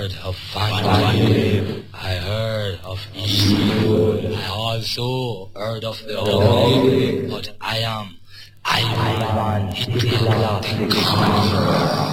heard of Fanwave. I heard of Eastwood. I also heard of the Old. But I am Hitler the Conqueror.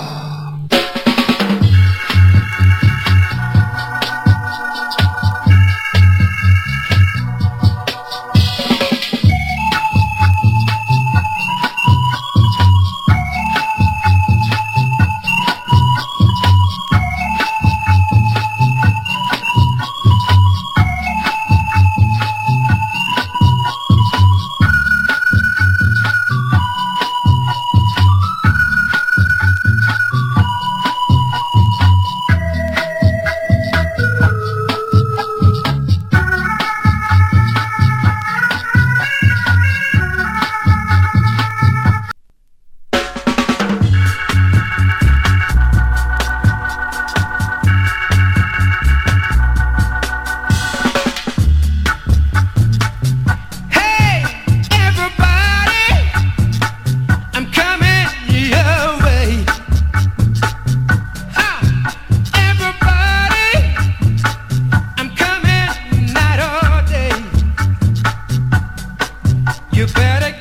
You better